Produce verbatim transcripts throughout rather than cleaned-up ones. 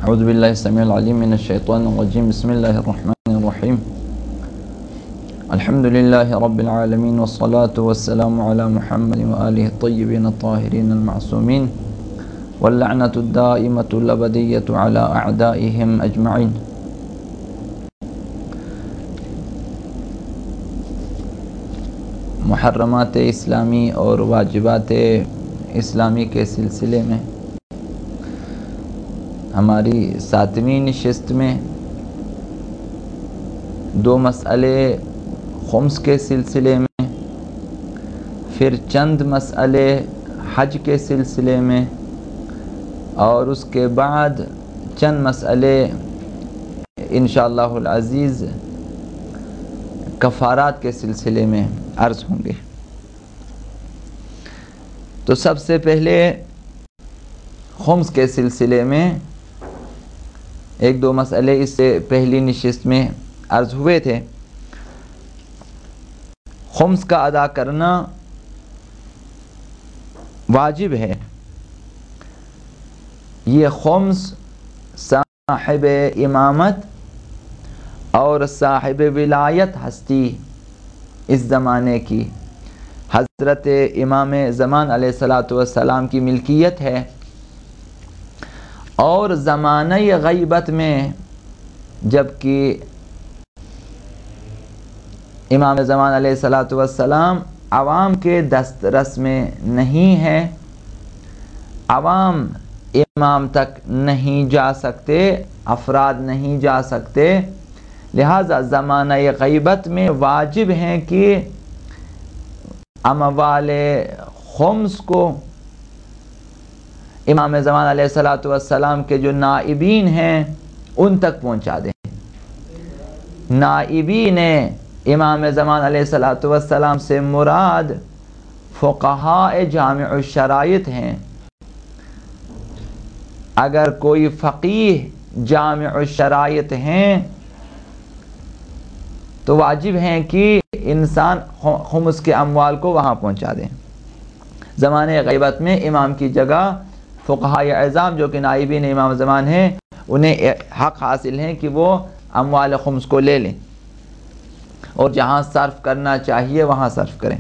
اعوذ باللہ السمیع العلیم من الشیطان الرجیم بسم اللہ الرحمن الرحیم الحمد للہ رب العالمین والصلاة والسلام علی محمد وآلہ الطیبین الطاہرین المعصومین واللعنة الدائمة الابدیة علی اعدائهم اجمعین۔ محرمات اسلامی اور واجبات اسلامی کے سلسلے میں ہماری ساتویں نشست میں دو مسئلے خمس کے سلسلے میں، پھر چند مسئلے حج کے سلسلے میں، اور اس کے بعد چند مسئلے انشاءاللہ العزیز کفارات کے سلسلے میں عرض ہوں گے۔ تو سب سے پہلے خمس کے سلسلے میں ایک دو مسئلے اس سے پہلی نشست میں عرض ہوئے تھے۔ خمس کا ادا کرنا واجب ہے۔ یہ خمس صاحب امامت اور صاحب ولایت ہستی اس زمانے کی حضرت امام زمان علیہ الصلاۃ والسلام کی ملکیت ہے، اور زمانہ غیبت میں جبکہ امام زمان علیہ الصلاۃ والسلام عوام کے دسترس میں نہیں ہے، عوام امام تک نہیں جا سکتے، افراد نہیں جا سکتے، لہذا زمانہ غیبت میں واجب ہیں کہ اموال خمس کو امام زمان علیہ الصلاۃ والسلام کے جو نائبین ہیں ان تک پہنچا دیں۔ نائبین امام زمان علیہ الصلاۃ والسلام سے مراد فقہاء جامع الشرائط ہیں۔ اگر کوئی فقیہ جامع الشرائط ہیں تو واجب ہیں کہ انسان خمس کے اموال کو وہاں پہنچا دیں۔ زمانے غیبت میں امام کی جگہ فقہاء اعظام جو کہ نائبین امام زمان ہیں انہیں حق حاصل ہے کہ وہ اموال خمس کو لے لیں اور جہاں صرف کرنا چاہیے وہاں صرف کریں۔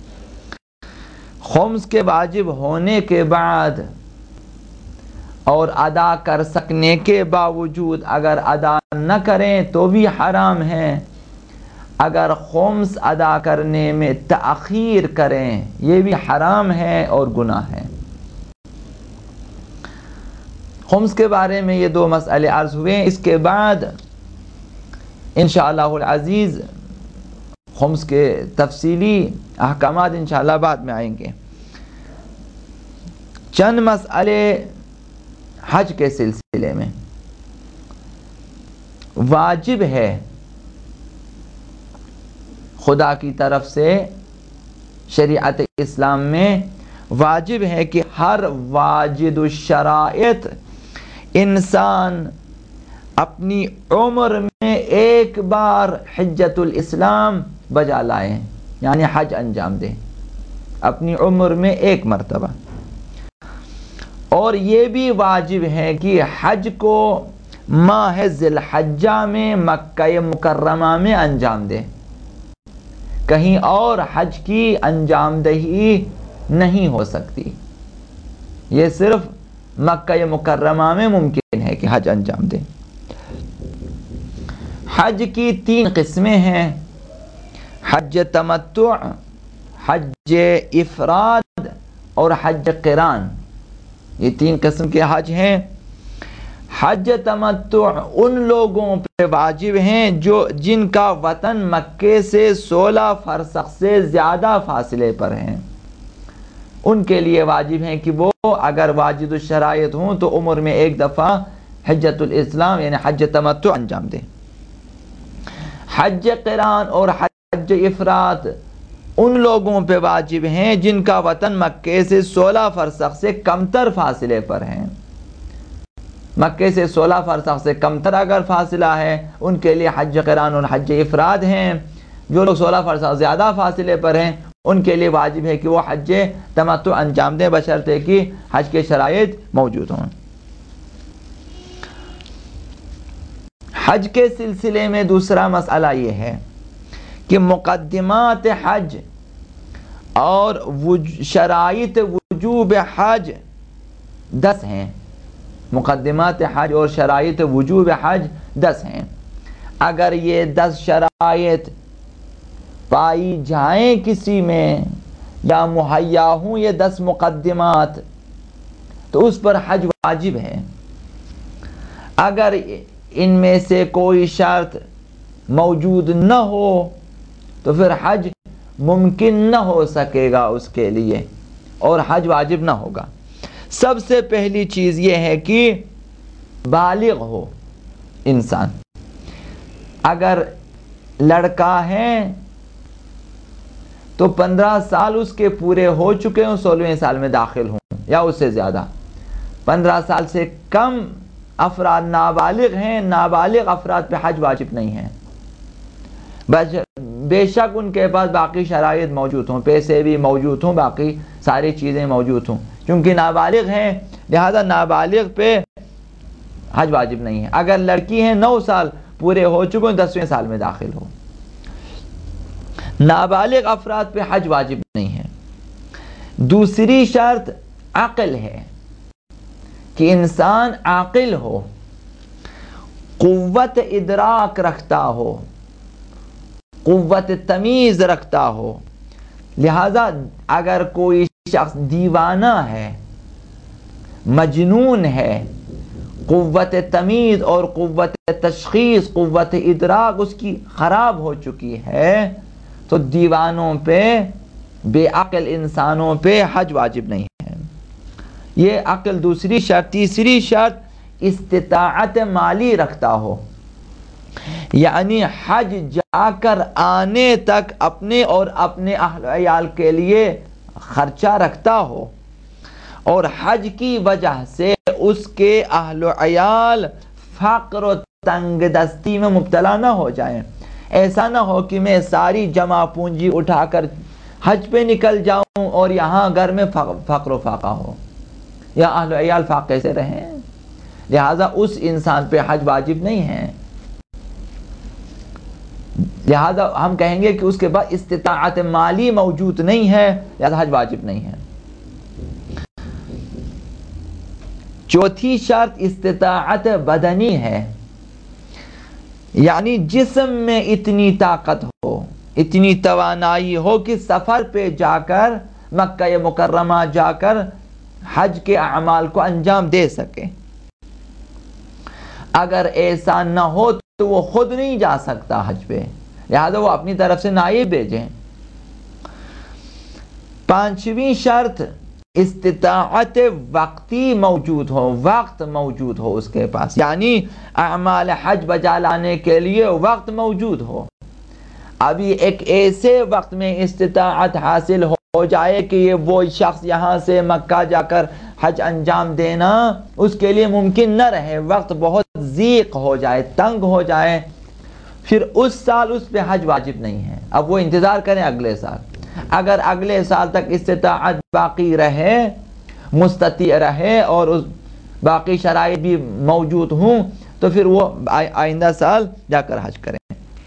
خمس کے واجب ہونے کے بعد اور ادا کر سکنے کے باوجود اگر ادا نہ کریں تو بھی حرام ہے، اگر خمس ادا کرنے میں تاخیر کریں یہ بھی حرام ہے اور گناہ ہے۔ خمس کے بارے میں یہ دو مسئلے عرض ہوئے ہیں۔ اس کے بعد انشاءاللہ العزیز خمس کے تفصیلی احکامات انشاءاللہ بعد میں آئیں گے۔ چند مسئلے حج کے سلسلے میں واجب ہے، خدا کی طرف سے شریعت اسلام میں واجب ہے کہ ہر واجد الشرائط انسان اپنی عمر میں ایک بار حجت الاسلام بجا لائیں، یعنی حج انجام دیں اپنی عمر میں ایک مرتبہ۔ اور یہ بھی واجب ہے کہ حج کو ماہ ذی الحجہ میں مکہ مکرمہ میں انجام دیں، کہیں اور حج کی انجام دہی نہیں ہو سکتی، یہ صرف مکہ مکرمہ میں ممکن ہے کہ حج انجام دیں۔ حج کی تین قسمیں ہیں، حج تمتع، حج افراد اور حج قران، یہ تین قسم کے حج ہیں۔ حج تمتع ان لوگوں پہ واجب ہیں جو جن کا وطن مکے سے سولہ فرسخ سے زیادہ فاصلے پر ہیں، ان کے لیے واجب ہیں کہ وہ اگر واجد الشرائط ہوں تو عمر میں ایک دفعہ حجت الاسلام یعنی حج تمتع انجام دیں۔ حج قران اور حج افراد ان لوگوں پہ واجب ہیں جن کا وطن مکے سے سولہ فرسخ سے کمتر فاصلے پر ہیں۔ مکے سے سولہ فرسخ سے کمتر اگر فاصلہ ہے ان کے لیے حج قران اور حج افراد ہیں۔ جو لوگ سولہ فرسخ زیادہ فاصلے پر ہیں ان کے لیے واجب ہے کہ وہ حج تمتع انجام دیں بشرطے کہ حج کے شرائط موجود ہوں۔ حج کے سلسلے میں دوسرا مسئلہ یہ ہے کہ مقدمات حج اور شرائط وجوب حج دس ہیں. مقدمات حج اور شرائط وجوب حج دس ہیں. اگر یہ دس شرائط پائی جائیں کسی میں یا مہیا ہوں یہ دس مقدمات تو اس پر حج واجب ہے. اگر ان میں سے کوئی شرط موجود نہ ہو تو پھر حج ممکن نہ ہو سکے گا اس کے لیے اور حج واجب نہ ہوگا. سب سے پہلی چیز یہ ہے کہ بالغ ہو انسان. اگر لڑکا ہے تو پندرہ سال اس کے پورے ہو چکے ہوں، سولہویں سال میں داخل ہوں یا اس سے زیادہ. پندرہ سال سے کم افراد نابالغ ہیں، نابالغ افراد پہ حج واجب نہیں ہے. بے شک ان کے پاس باقی شرائط موجود ہوں، پیسے بھی موجود ہوں، باقی ساری چیزیں موجود ہوں، چونکہ نابالغ ہیں لہذا نابالغ پہ حج واجب نہیں ہے. اگر لڑکی ہیں نو سال پورے ہو چکے ہیں، دسویں سال میں داخل ہو. نابالغ افراد پہ حج واجب نہیں ہے. دوسری شرط عقل ہے کہ انسان عاقل ہو، قوت ادراک رکھتا ہو، قوت تمیز رکھتا ہو. لہذا اگر کوئی شخص دیوانہ ہے، مجنون ہے، قوت تمیز اور قوت تشخیص، قوت ادراک اس کی خراب ہو چکی ہے تو دیوانوں پہ، بے عقل انسانوں پہ حج واجب نہیں ہے. یہ عقل دوسری شرط. تیسری شرط استطاعت مالی رکھتا ہو، یعنی حج جا کر آنے تک اپنے اور اپنے اہل و عیال کے لیے خرچہ رکھتا ہو اور حج کی وجہ سے اس کے اہل و عیال فقر و تنگ دستی میں مبتلا نہ ہو جائیں. ایسا نہ ہو کہ میں ساری جمع پونجی اٹھا کر حج پہ نکل جاؤں اور یہاں گھر میں فقر و فاقہ ہو یا اہل و عیال فاقے سے رہیں. لہذا اس انسان پہ حج واجب نہیں ہے. لہذا ہم کہیں گے کہ اس کے بعد استطاعت مالی موجود نہیں ہے، لہذا حج واجب نہیں ہے. چوتھی شرط استطاعت بدنی ہے، یعنی جسم میں اتنی طاقت ہو، اتنی توانائی ہو کہ سفر پہ جا کر، مکہ مکرمہ جا کر حج کے اعمال کو انجام دے سکے. اگر ایسا نہ ہو تو وہ خود نہیں جا سکتا حج پہ، لہذا وہ اپنی طرف سے نائب بھیجیں. پانچویں شرط استطاعت وقتی موجود ہو، وقت موجود ہو اس کے پاس، یعنی اعمال حج بجا لانے کے لیے وقت موجود ہو. ابھی ایک ایسے وقت میں استطاعت حاصل ہو جائے کہ یہ وہ شخص یہاں سے مکہ جا کر حج انجام دینا اس کے لیے ممکن نہ رہے، وقت بہت ضیق ہو جائے، تنگ ہو جائے، پھر اس سال اس پہ حج واجب نہیں ہے. اب وہ انتظار کریں اگلے سال. اگر اگلے سال تک استطاعت باقی رہے، مستطیع رہے اور اس باقی شرائط بھی موجود ہوں تو پھر وہ آئندہ سال جا کر حج کریں.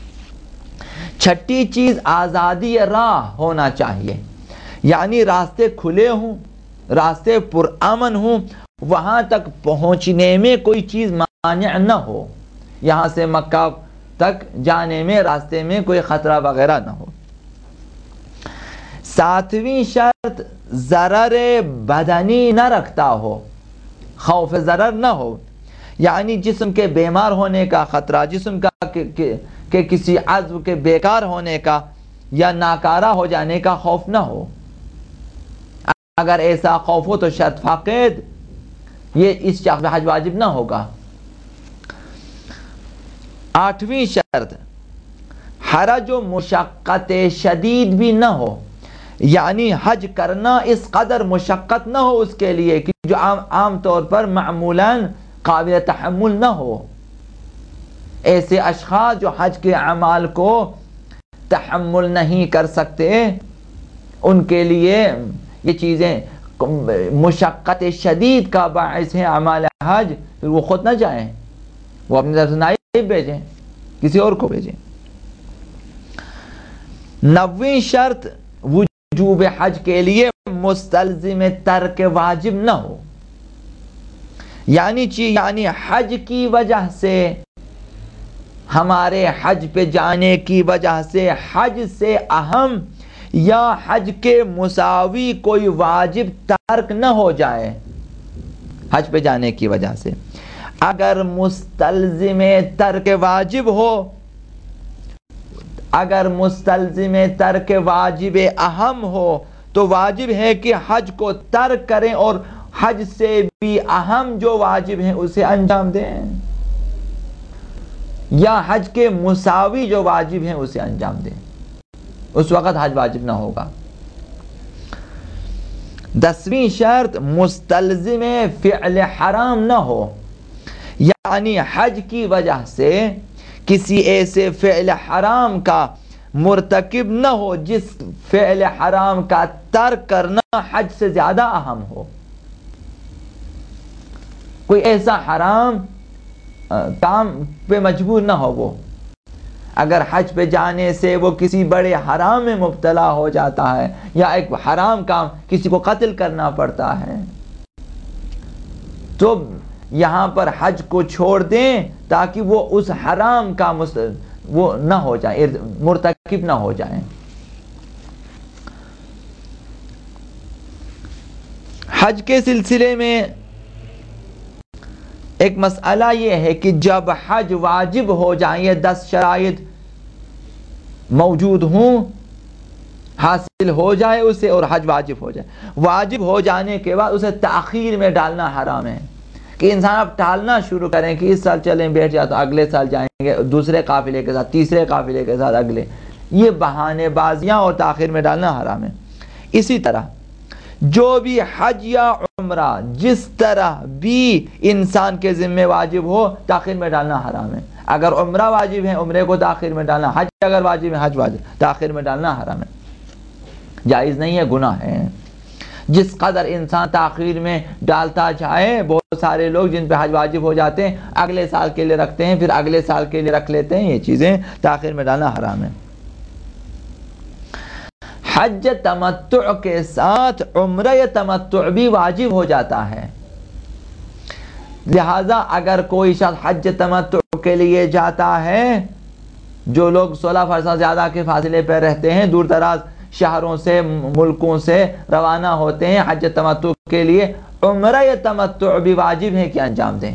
چھٹی چیز آزادی راہ ہونا چاہیے، یعنی راستے کھلے ہوں، راستے پرامن ہوں، وہاں تک پہنچنے میں کوئی چیز مانع نہ ہو، یہاں سے مکہ تک جانے میں راستے میں کوئی خطرہ وغیرہ نہ ہو. ساتویں شرط ضرر بدنی نہ رکھتا ہو، خوف ضرر نہ ہو، یعنی جسم کے بیمار ہونے کا خطرہ، جسم کا کہ, کہ, کہ کسی عضو کے بیکار ہونے کا یا ناکارہ ہو جانے کا خوف نہ ہو. اگر ایسا خوف ہو تو شرط فاقد، یہ اس شخص حج واجب نہ ہوگا. آٹھویں شرط حرج و مشقت شدید بھی نہ ہو، یعنی حج کرنا اس قدر مشقت نہ ہو اس کے لیے کہ جو عام, عام طور پر معمولاً قابل تحمل نہ ہو. ایسے اشخاص جو حج کے اعمال کو تحمل نہیں کر سکتے ان کے لیے یہ چیزیں مشقت شدید کا باعث ہے اعمال حج، پھر وہ خود نہ جائیں، وہ اپنی طرف سے نائب بھیجیں، کسی اور کو بھیجیں۔ نویں شرط وجوب حج کے لیے مستلزم ترک واجب نہ ہو، یعنی چی یعنی حج کی وجہ سے، ہمارے حج پہ جانے کی وجہ سے حج سے اہم یا حج کے مساوی کوئی واجب ترک نہ ہو جائے حج پہ جانے کی وجہ سے۔ اگر مستلزم ترک واجب ہو، اگر مستلزم ترک واجب اہم ہو تو واجب ہے کہ حج کو ترک کریں اور حج سے بھی اہم جو واجب ہیں اسے انجام دیں، یا حج کے مساوی جو واجب ہیں اسے انجام دیں، اس وقت حج واجب نہ ہوگا۔ دسویں شرط مستلزم فعل حرام نہ ہو، یعنی حج کی وجہ سے کسی ایسے فعل حرام کا مرتکب نہ ہو جس فعل حرام کا ترک کرنا حج سے زیادہ اہم ہو۔ کوئی ایسا حرام کام پہ مجبور نہ ہو، وہ اگر حج پہ جانے سے وہ کسی بڑے حرام میں مبتلا ہو جاتا ہے یا ایک حرام کام کسی کو قتل کرنا پڑتا ہے تو یہاں پر حج کو چھوڑ دیں تاکہ وہ اس حرام کا مست... وہ نہ ہو جائے، مرتکب نہ ہو جائیں۔ حج کے سلسلے میں ایک مسئلہ یہ ہے کہ جب حج واجب ہو جائیں، یہ دس شرائط موجود ہوں، حاصل ہو جائے اسے اور حج واجب ہو جائے، واجب ہو جانے کے بعد اسے تاخیر میں ڈالنا حرام ہے، کہ انسان اب ٹالنا شروع کریں کہ اس سال چلیں بیٹھ جاتا اگلے سال جائیں گے، دوسرے قافلے کے ساتھ، تیسرے قافلے کے ساتھ اگلے، یہ بہانے بازیاں اور تاخیر میں ڈالنا حرام ہے۔ اسی طرح جو بھی حج یا عمرہ جس طرح بھی انسان کے ذمہ واجب ہو تاخیر میں ڈالنا حرام ہے۔ اگر عمرہ واجب ہے عمرے کو تاخیر میں ڈالنا، حج اگر واجب ہے حج واجب تاخیر میں ڈالنا حرام ہے، جائز نہیں ہے، گناہ ہے۔ جس قدر انسان تاخیر میں ڈالتا جائے، بہت سارے لوگ جن پہ حج واجب ہو جاتے ہیں اگلے سال کے لیے رکھتے ہیں، پھر اگلے سال کے لیے رکھ لیتے ہیں، یہ چیزیں تاخیر میں ڈالنا حرام ہے۔ حج تمتع کے ساتھ عمرہ تمتع بھی واجب ہو جاتا ہے، لہذا اگر کوئی شخص حج تمتع کے لیے جاتا ہے، جو لوگ سولہ فرسخ زیادہ کے فاصلے پر رہتے ہیں، دور دراز شہروں سے ملکوں سے روانہ ہوتے ہیں حج تمتع کے لیے، عمرہ تمتع بھی واجب ہے کہ انجام دیں۔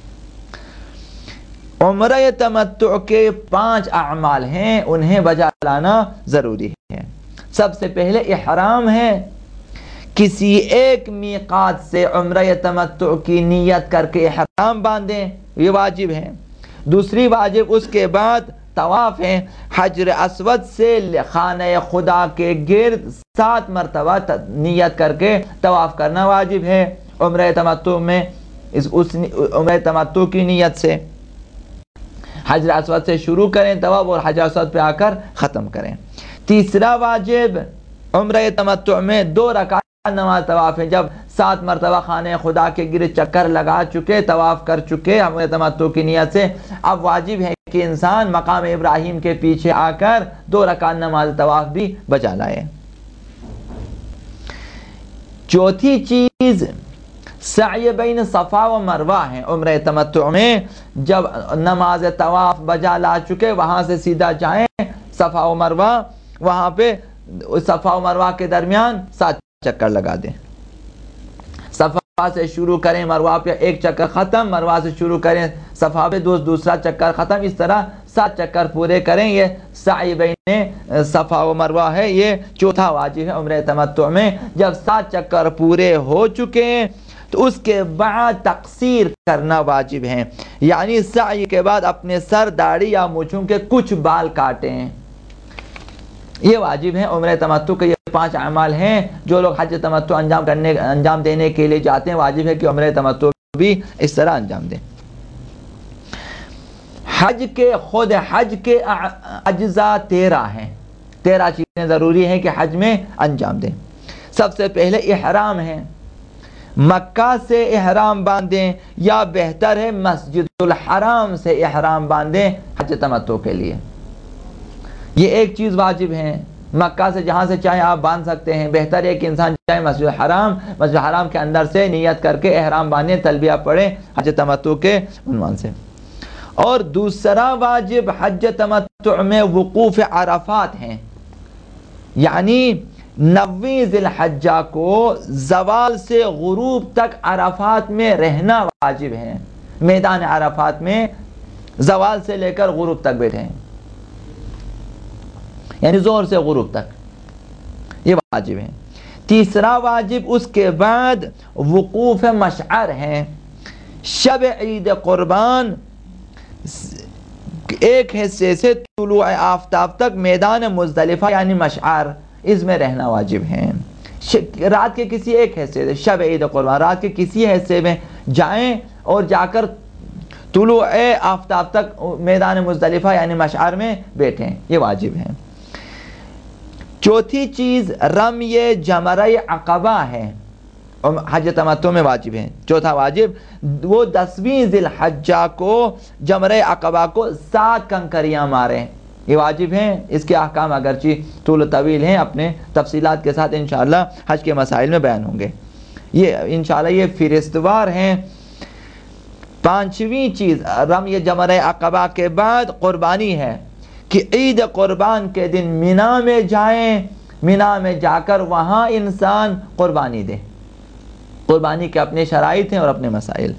عمرہ تمتع کے پانچ اعمال ہیں، انہیں بجا لانا ضروری ہے۔ سب سے پہلے احرام ہے، کسی ایک میقات سے عمرہ تمتع کی نیت کر کے احرام باندھیں، یہ واجب ہے۔ دوسری واجب اس کے بعد طواف ہے، حجر اسود سے خانہ خدا کے گرد سات مرتبہ نیت کر کے طواف کرنا واجب ہے عمرہ تمتع میں، اس اس عمرہ تمتع کی نیت سے حجر اسود سے شروع کریں طواف اور حجر اسود پہ آ کر ختم کریں۔ تیسرا واجب عمرہ تمتع میں دو رکعت نماز طواف ہے، جب سات مرتبہ خانہ خدا کے گرد چکر لگا چکے، طواف کر چکے عمرہ تمتع کی نیت سے، اب واجب ہے کہ انسان مقام ابراہیم کے پیچھے آ کر دو رکعت نماز طواف بھی بجا لائے۔ چوتھی چیز سعی بین صفا و مروہ ہے عمرہ تمتع میں، جب نماز طواف بجا لا چکے وہاں سے سیدھا جائیں صفا و مروہ، وہاں پہ صفا و مروہ کے درمیان سات چکر لگا دیں، صفا سے شروع کریں مروہ پہ ایک چکر ختم، مروہ سے شروع کریں صفا پہ دو دوسرا چکر ختم، اس طرح سات چکر پورے کریں، یہ سعی بین صفا و مروہ ہے، یہ چوتھا واجب ہے عمرہ تمتع میں۔ جب سات چکر پورے ہو چکے ہیں تو اس کے بعد تقصیر کرنا واجب ہے، یعنی سعی کے بعد اپنے سر داڑھی یا مونچھوں کے کچھ بال کاٹیں، یہ واجب ہے عمرہ تمتع کے۔ یہ پانچ اعمال ہیں جو لوگ حج تمتع انجام کرنے انجام دینے کے لیے جاتے ہیں، واجب ہے کہ عمرہ تمتع بھی اس طرح انجام دیں۔ حج کے خود حج کے اجزاء تیرہ ہیں، تیرہ چیزیں ضروری ہیں کہ حج میں انجام دیں۔ سب سے پہلے احرام ہے، مکہ سے احرام باندھیں یا بہتر ہے مسجد الحرام سے احرام باندھیں حج تمتع کے لیے. یہ ایک چیز واجب ہے. مکہ سے جہاں سے چاہے آپ باندھ سکتے ہیں. بہتر ہے کہ انسان چاہے مسجد الحرام مسجد الحرام کے اندر سے نیت کر کے احرام باندھیں, تلبیہ پڑھیں حج تمتع کے عنوان سے. اور دوسرا واجب حج تمتع میں وقوف عرفات ہیں, یعنی نویں ذی الحجہ کو زوال سے غروب تک عرفات میں رہنا واجب ہے. میدان عرفات میں زوال سے لے کر غروب تک بیٹھے ہیں, یعنی ظہر سے غروب تک, یہ واجب ہے. تیسرا واجب اس کے بعد وقوف مشعر ہیں. شب عید قربان ایک حصے سے طلوع آفتاب تک میدان مزدلفہ یعنی مشعر, اس میں رہنا واجب ہے. رات کے کسی ایک حصے سے, شب عید قربان رات کے کسی حصے میں جائیں اور جا کر طلوع آفتاب تک میدان مزدلفہ یعنی مشعر میں بیٹھیں, یہ واجب ہے. چوتھی چیز رمی جمرہ عقبہ ہے, حج تمتع میں واجب ہے. چوتھا واجب وہ دسویں ذی الحجہ کو جمرہ عقبہ کو سات کنکریاں ماریں, یہ واجب ہیں. اس کے احکام اگرچہ طول و طویل ہیں, اپنے تفصیلات کے ساتھ انشاءاللہ حج کے مسائل میں بیان ہوں گے. یہ انشاءاللہ یہ فہرستوار ہیں. پانچویں چیز رمی جمرہ عقبہ کے بعد قربانی ہے کہ عید قربان کے دن مینا میں جائیں, مینا میں جا کر وہاں انسان قربانی دے. قربانی کے اپنے شرائط ہیں اور اپنے مسائل.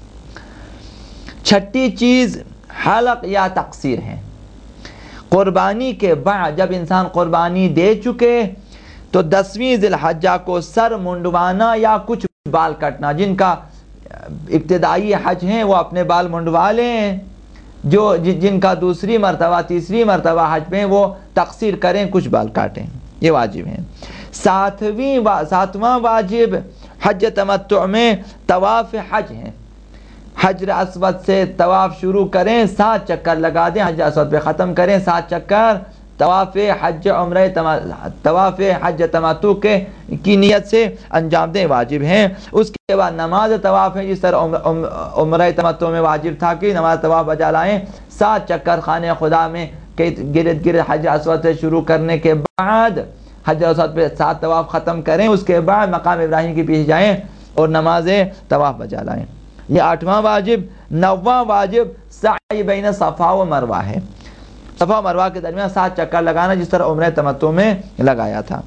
چھٹی چیز حلق یا تقصیر ہے. قربانی کے بعد جب انسان قربانی دے چکے تو دسویں ذی الحجہ کو سر منڈوانا یا کچھ بال کٹنا, جن کا ابتدائی حج ہیں وہ اپنے بال منڈوا لیں, جو جن کا دوسری مرتبہ تیسری مرتبہ حج میں وہ تقصیر کریں, کچھ بال کاٹیں, یہ واجب ہیں. ساتویں ساتواں واجب حج تمتع میں طواف حج ہیں. حجر اسود سے طواف شروع کریں, سات چکر لگا دیں, حجر اسود پہ ختم کریں سات چکر. طواف حج عمرہ طواف حج تمتع کے کی نیت سے انجام دیں, واجب ہیں. اس کے بعد نماز طواف ہے, جس طرح عمرہ تمتع میں واجب تھا کہ نماز طواف بجا لائیں. سات چکر خانہ خدا میں گرد گرد حجر اسود سے شروع کرنے کے بعد حجر اسود پہ سات طواف ختم کریں. اس کے بعد مقام ابراہیم کے پیچھے جائیں اور نماز طواف بجا لائیں. یہ آٹھواں واجب. نواں واجب سعی بین صفا و مروہ ہے. صفا و مروہ کے درمیان سات چکر لگانا, جس طرح عمرہ تمتع میں لگایا تھا.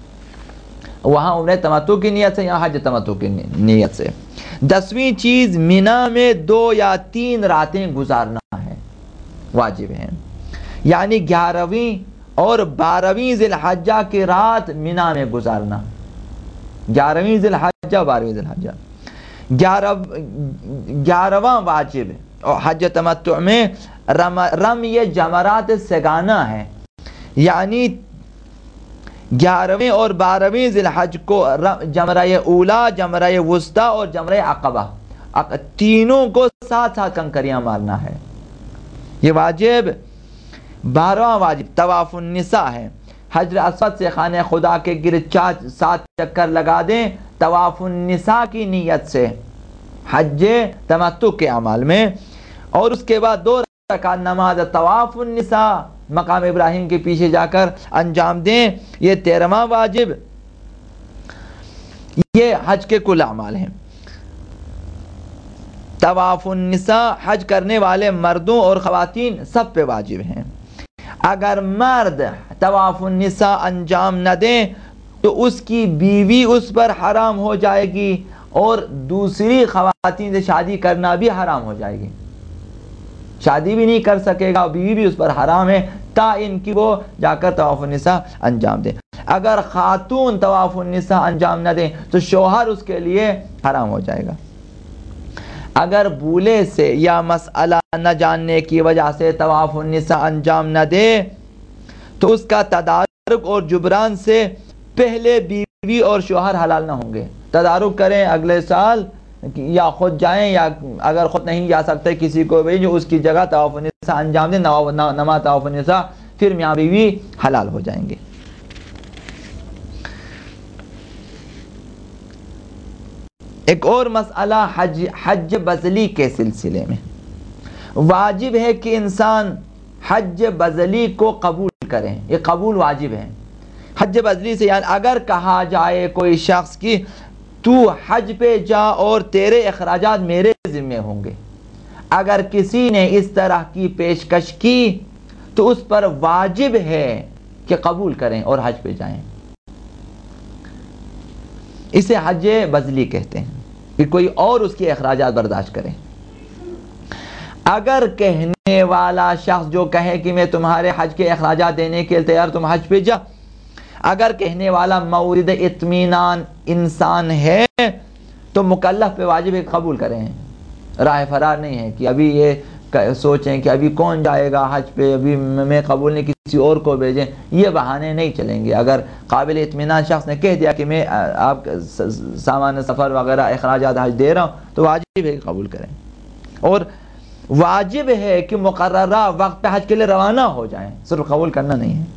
وہاں عمرہ تمتع کی نیت سے, یہاں حج تمتع کی نیت سے. دسویں چیز مینا میں دو یا تین راتیں گزارنا ہے, واجب ہیں. یعنی گیارہویں اور بارہویں ذی الحجہ کی رات مینا میں گزارنا. گیارہویں ذی الحجہ بارہویں ذی الحجہ. گیارہ گیارہواں واجب اور حج تمتع میں رم رمی جمرات سگانا ہے. یعنی گیارہویں اور بارہویں ذی الحج کو جمرہ اولا, جمرہ وسطیٰ اور جمرہ عقبہ تینوں کو ساتھ ساتھ کنکریاں مارنا ہے, یہ واجب. بارہواں واجب طواف النساء ہے. حجر اسود سے خانہ خدا کے گرد چار سات چکر لگا دیں طواف النساء کی نیت سے حج تمتع کے اعمال میں. اور اس کے بعد دو رکعت نماز طواف النساء مقام ابراہیم کے پیچھے جا کر انجام دیں, یہ تیرہواں واجب. یہ حج کے کل اعمال ہیں. طواف النساء حج کرنے والے مردوں اور خواتین سب پہ واجب ہیں. اگر مرد طواف النساء انجام نہ دیں تو اس کی بیوی اس پر حرام ہو جائے گی, اور دوسری خواتین سے شادی کرنا بھی حرام ہو جائے گی. شادی بھی نہیں کر سکے گا, بیوی بھی اس پر حرام ہے تا ان کی وہ جا کر طواف النساء انجام دیں. اگر خاتون طواف النساء انجام نہ دیں تو شوہر اس کے لیے حرام ہو جائے گا. اگر بھولے سے یا مسئلہ نہ جاننے کی وجہ سے طواف النساء انجام نہ دے تو اس کا تدارک اور جبران سے پہلے بیوی اور شوہر حلال نہ ہوں گے. تدارک کریں اگلے سال, یا خود جائیں, یا اگر خود نہیں جا سکتے کسی کو بھی جو اس کی جگہ طواف النساء انجام دیں, نماز طواف النساء, پھر میاں بیوی حلال ہو جائیں گے. ایک اور مسئلہ حج حج بذلی کے سلسلے میں، واجب ہے کہ انسان حج بذلی کو قبول کریں، یہ قبول واجب ہے۔ حج بذلی سے یعنی اگر کہا جائے کوئی شخص کی تو حج پہ جا اور تیرے اخراجات میرے ذمہ ہوں گے، اگر کسی نے اس طرح کی پیشکش کی تو اس پر واجب ہے کہ قبول کریں اور حج پہ جائیں۔ اسے حج بذلی کہتے ہیں کہ کوئی اور اس کے اخراجات برداشت کرے۔ اگر کہنے والا شخص جو کہے کہ میں تمہارے حج کے اخراجات دینے کے لیے تیار، تم حج پہ جا، اگر کہنے والا مورد اطمینان انسان ہے تو مکلف پہ واجب ہے قبول کریں، راہ فرار نہیں ہے کہ ابھی یہ سوچیں کہ ابھی کون جائے گا حج پہ، ابھی میں قبول نہیں کسی اور کو بھیجیں، یہ بہانے نہیں چلیں گے۔ اگر قابل اطمینان شخص نے کہہ دیا کہ میں آپ سامان سفر وغیرہ اخراجات حج دے رہا ہوں تو واجب ہے کہ قبول کریں، اور واجب ہے کہ مقررہ وقت پہ حج کے لیے روانہ ہو جائیں، صرف قبول کرنا نہیں ہے۔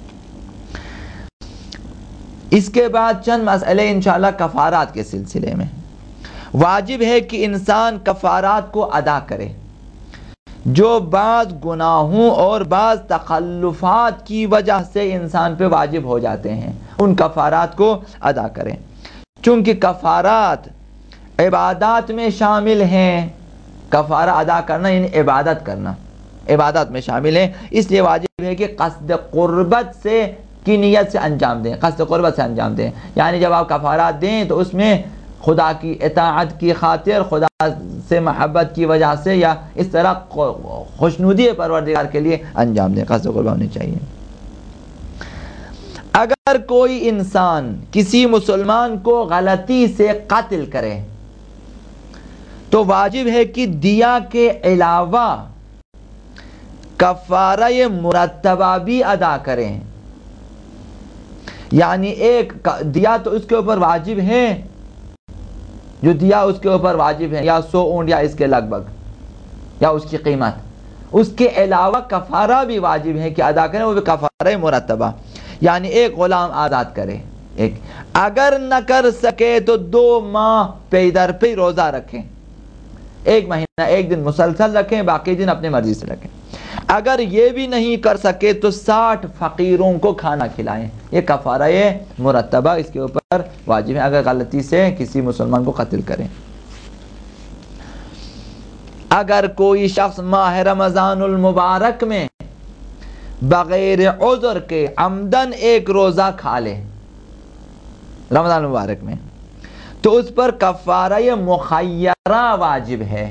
اس کے بعد چند مسئلے انشاءاللہ کفارات کے سلسلے میں۔ واجب ہے کہ انسان کفارات کو ادا کرے جو بعض گناہوں اور بعض تخلفات کی وجہ سے انسان پہ واجب ہو جاتے ہیں، ان کفارات کو ادا کریں، چونکہ کفارات عبادات میں شامل ہیں۔ کفارہ ادا کرنا یعنی عبادت کرنا، عبادت میں شامل ہے، اس لیے واجب ہے کہ قصد قربت سے کی نیت سے انجام دیں، قصد قربت سے انجام دیں، یعنی جب آپ کفارات دیں تو اس میں خدا کی اطاعت کی خاطر، خدا سے محبت کی وجہ سے یا اس طرح خوشنودی پروردگار کے لیے انجام دیں، قصد قربت ہونی چاہیے۔ اگر کوئی انسان کسی مسلمان کو غلطی سے قتل کرے تو واجب ہے کہ دیا کے علاوہ کفارہ مرتبہ بھی ادا کریں، یعنی ایک دیا تو اس کے اوپر واجب ہے، جو دیا اس کے اوپر واجب ہے یا سو اونٹ یا اس کے لگ بھگ یا اس کی قیمت، اس کے علاوہ کفارہ بھی واجب ہے کہ ادا کریں، وہ بھی کفارہ مرتبہ، یعنی ایک غلام آزاد کرے ایک، اگر نہ کر سکے تو دو ماہ پہ در پہ روزہ رکھیں، ایک مہینہ ایک دن مسلسل رکھیں، باقی دن اپنی مرضی سے رکھیں، اگر یہ بھی نہیں کر سکے تو ساٹھ فقیروں کو کھانا کھلائیں، یہ کفارہ مرتبہ اس کے اوپر واجب ہے اگر غلطی سے کسی مسلمان کو قتل کریں۔ اگر کوئی شخص ماہ رمضان المبارک میں بغیر عذر کے عمدن ایک روزہ کھا لے رمضان المبارک میں تو اس پر کفارہ مخیرہ واجب ہے،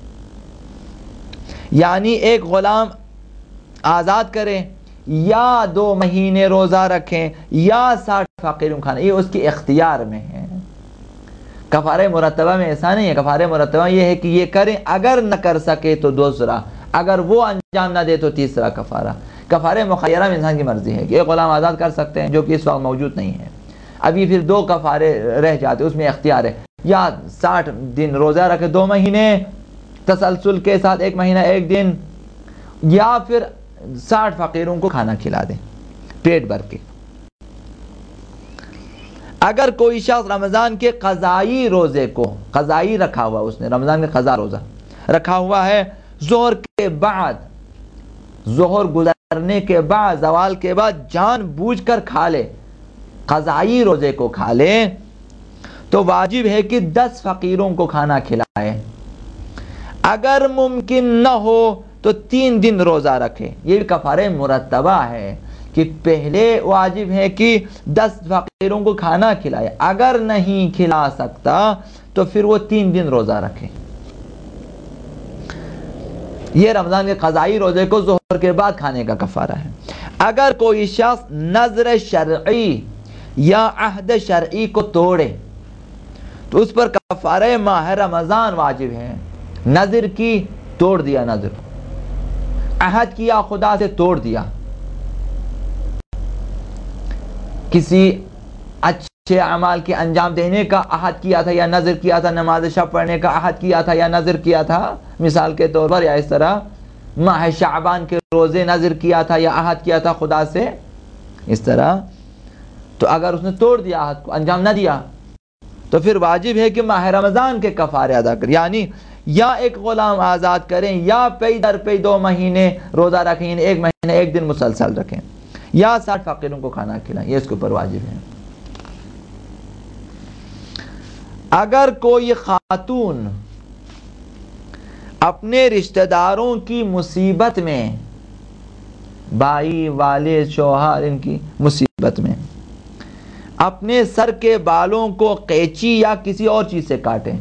یعنی ایک غلام آزاد کریں یا دو مہینے روزہ رکھیں یا ساٹھ فقیروں کھانا، یہ اس کے اختیار میں ہے۔ کفارہ مرتبہ میں ایسا نہیں ہے، کفارہ مرتبہ یہ ہے کہ یہ کریں، اگر نہ کر سکے تو دوسرا، اگر وہ انجام نہ دے تو تیسرا کفارہ۔ کفارہ مخیرہ میں انسان کی مرضی ہے کہ ایک غلام آزاد کر سکتے ہیں جو کہ اس وقت موجود نہیں ہے، ابھی پھر دو کفارے رہ جاتے، اس میں اختیار ہے، یا ساٹھ دن روزہ رکھے دو مہینے تسلسل کے ساتھ، ایک مہینہ ایک دن، یا پھر ساٹھ فقیروں کو کھانا کھلا دیں پیٹ بھر کے۔ اگر کوئی شخص رمضان کے قضائی روزے کو، قضائی رکھا ہوا اس نے رمضان کے قضا روزہ رکھا ہوا ہے، ظہر کے بعد، ظہر گزرنے کے بعد، زوال کے بعد جان بوجھ کر کھا لے، قضائی روزے کو کھا لے تو واجب ہے کہ دس فقیروں کو کھانا کھلائے، اگر ممکن نہ ہو تو تین دن روزہ رکھے، یہ بھی کفارہ مرتبہ ہے کہ پہلے واجب ہے کہ دس فقیروں کو کھانا کھلائے، اگر نہیں کھلا سکتا تو پھر وہ تین دن روزہ رکھے۔ یہ رمضان کے قضائی روزے کو ظہر کے بعد کھانے کا کفارہ ہے۔ اگر کوئی شخص نذر شرعی یا عہد شرعی کو توڑے تو اس پر کفارہ ماہ رمضان واجب ہے۔ نذر کی، توڑ دیا نذر، عہد کیا خدا سے، توڑ دیا، کسی اچھے اعمال کے انجام دینے کا عہد کیا تھا یا نذر کیا تھا، نماز شب پڑھنے کا عہد کیا تھا یا نذر کیا تھا مثال کے طور پر، یا اس طرح ماہ شعبان کے روزے نذر کیا تھا یا عہد کیا تھا خدا سے، اس طرح، تو اگر اس نے توڑ دیا عہد کو، انجام نہ دیا تو پھر واجب ہے کہ ماہ رمضان کے کفارے ادا کریں، یعنی یا ایک غلام آزاد کریں یا پی در پی دو مہینے روزہ رکھیں، یعنی ایک مہینے ایک دن مسلسل رکھیں، یا ساٹھ فقیروں کو کھانا کھلائیں، یہ اس کے اوپر واجب ہے۔ اگر کوئی خاتون اپنے رشتہ داروں کی مصیبت میں، بھائی، والد، شوہر، ان کی مصیبت میں اپنے سر کے بالوں کو قینچی یا کسی اور چیز سے کاٹیں،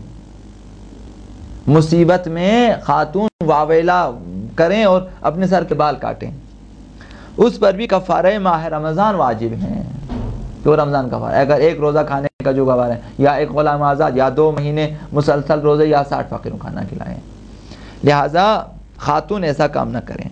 مصیبت میں خاتون واویلا کریں اور اپنے سر کے بال کاٹیں، اس پر بھی کفارہ ماہ رمضان واجب ہیں، تو رمضان کفارہ، اگر ایک روزہ کھانے کا جو گوارا ہے، یا ایک غلام آزاد، یا دو مہینے مسلسل روزے، یا ساٹھ فقیروں کھانا کھلائیں، لہذا خاتون ایسا کام نہ کریں۔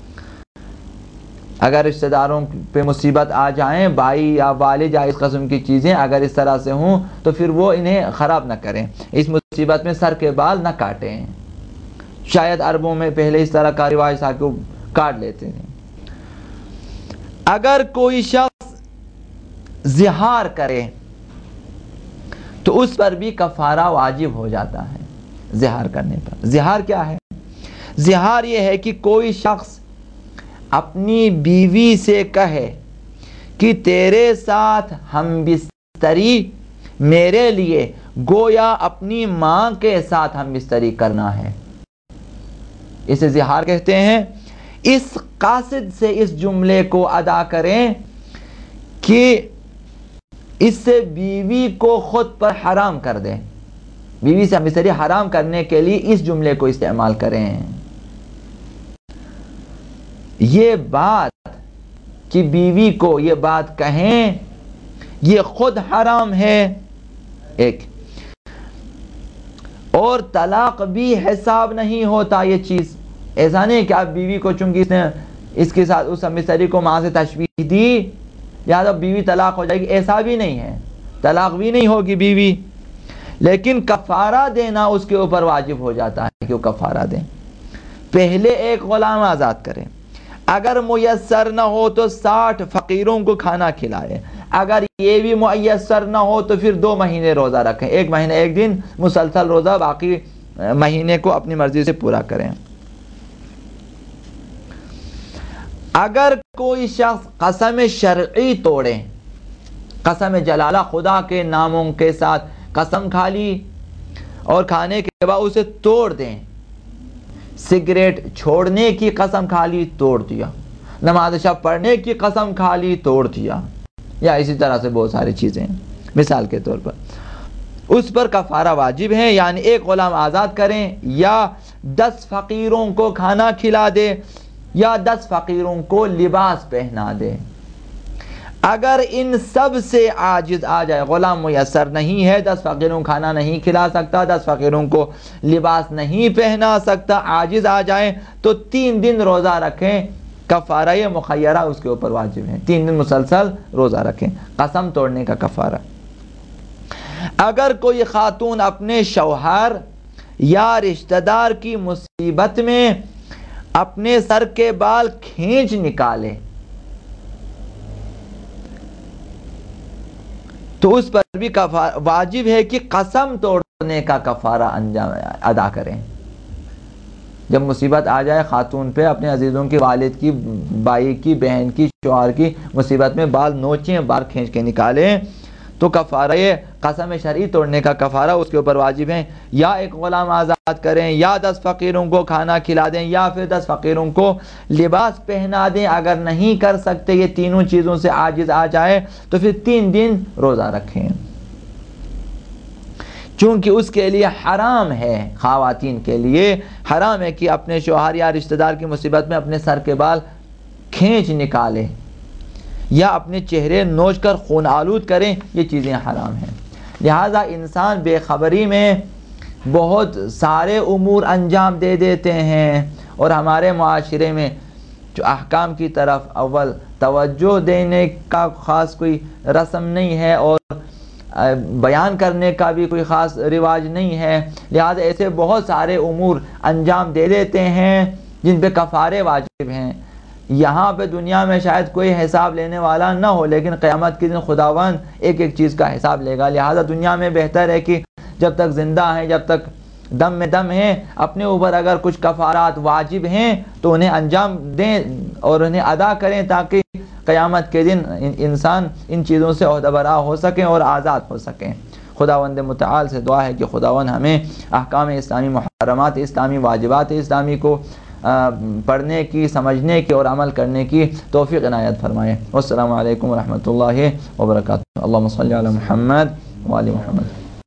اگر رشتہ داروں پہ مصیبت آ جائیں، بھائی یا والد یا اس قسم کی چیزیں اگر اس طرح سے ہوں تو پھر وہ انہیں خراب نہ کریں، اس مصیبت میں سر کے بال نہ کاٹیں، شاید عربوں میں پہلے اس طرح کا رواج تھا کہ وہ کاٹ لیتے تھے۔ اگر کوئی شخص زہار کرے تو اس پر بھی کفارہ واجب ہو جاتا ہے، زہار کرنے پر۔ زہار کیا ہے؟ زہار یہ ہے کہ کوئی شخص اپنی بیوی سے کہے کہ تیرے ساتھ ہم بستری میرے لیے گویا اپنی ماں کے ساتھ ہم بستری کرنا ہے، اسے زہار کہتے ہیں۔ اس قاصد سے اس جملے کو ادا کریں کہ اس سے بیوی کو خود پر حرام کر دیں، بیوی سے ہم بستری حرام کرنے کے لیے اس جملے کو استعمال کریں۔ یہ بات کہ بیوی کو یہ بات کہیں یہ خود حرام ہے ایک، اور طلاق بھی حساب نہیں ہوتا یہ چیز، ایسا نہیں کہ آپ بیوی کو چونکہ اس نے اس کے ساتھ اس مستری کو ماں سے تشبیہ دی لہذا بیوی طلاق ہو جائے گی، ایسا بھی نہیں ہے، طلاق بھی نہیں ہوگی بیوی، لیکن کفارہ دینا اس کے اوپر واجب ہو جاتا ہے کہ وہ کفارہ دیں۔ پہلے ایک غلام آزاد کریں، اگر میسر نہ ہو تو ساٹھ فقیروں کو کھانا کھلائے، اگر یہ بھی میسر نہ ہو تو پھر دو مہینے روزہ رکھیں، ایک مہینے ایک دن مسلسل روزہ، باقی مہینے کو اپنی مرضی سے پورا کریں۔ اگر کوئی شخص قسم شرعی توڑے، قسم جلالہ خدا کے ناموں کے ساتھ قسم کھا لی اور کھانے کے بعد اسے توڑ دیں، سگریٹ چھوڑنے کی قسم کھا لی توڑ دیا، نماز شب پڑھنے کی قسم کھا لی توڑ دیا، یا اسی طرح سے بہت ساری چیزیں ہیں، مثال کے طور پر اس پر کفارہ واجب ہے، یعنی ایک غلام آزاد کریں یا دس فقیروں کو کھانا کھلا دے یا دس فقیروں کو لباس پہنا دے۔ اگر ان سب سے عاجز آ جائے، غلام میسر نہیں ہے، دس فقیروں کو کھانا نہیں کھلا سکتا، دس فقیروں کو لباس نہیں پہنا سکتا، عاجز آ جائے تو تین دن روزہ رکھیں، کفارہ مخیرہ اس کے اوپر واجب ہے، تین دن مسلسل روزہ رکھیں، قسم توڑنے کا کفارہ۔ اگر کوئی خاتون اپنے شوہر یا رشتہ دار کی مصیبت میں اپنے سر کے بال کھینچ نکالے تو اس پر بھی واجب ہے کہ قسم توڑنے کا کفارہ انجام ادا کریں۔ جب مصیبت آ جائے خاتون پہ، اپنے عزیزوں کے والد کی، بھائی کی، بہن کی، شوہر کی مصیبت میں بال نوچیں، بال کھینچ کے نکالیں تو کفارہ قسم شرعی توڑنے کا کفارہ اس کے اوپر واجب ہے، یا ایک غلام آزاد کریں یا دس فقیروں کو کھانا کھلا دیں یا پھر دس فقیروں کو لباس پہنا دیں۔ اگر نہیں کر سکتے یہ تینوں چیزوں سے عاجز آ جائے تو پھر تین دن روزہ رکھیں، چونکہ اس کے لیے حرام ہے، خواتین کے لیے حرام ہے کہ اپنے شوہر یا رشتہ دار کی مصیبت میں اپنے سر کے بال کھینچ نکالے یا اپنے چہرے نوچ کر خون آلود کریں، یہ چیزیں حرام ہیں۔ لہذا انسان بے خبری میں بہت سارے امور انجام دے دیتے ہیں، اور ہمارے معاشرے میں جو احکام کی طرف اول توجہ دینے کا خاص کوئی رسم نہیں ہے اور بیان کرنے کا بھی کوئی خاص رواج نہیں ہے، لہذا ایسے بہت سارے امور انجام دے دیتے ہیں جن پہ کفارے واجب ہیں۔ یہاں پہ دنیا میں شاید کوئی حساب لینے والا نہ ہو، لیکن قیامت کے دن خداوند ایک ایک چیز کا حساب لے گا۔ لہٰذا دنیا میں بہتر ہے کہ جب تک زندہ ہیں، جب تک دم میں دم ہیں، اپنے اوپر اگر کچھ کفارات واجب ہیں تو انہیں انجام دیں اور انہیں ادا کریں، تاکہ قیامت کے دن انسان ان چیزوں سے عہدہ برا ہو سکیں اور آزاد ہو سکیں۔ خداوند متعال سے دعا ہے کہ خداوند ہمیں احکام اسلامی، محرمات اسلامی، واجبات اسلامی کو پڑھنے کی، سمجھنے کی اور عمل کرنے کی توفیق عنایت فرمائے۔ والسلام علیکم ورحمۃ اللہ وبرکاتہ۔ اللہم صلی علی محمد وعلی محمد۔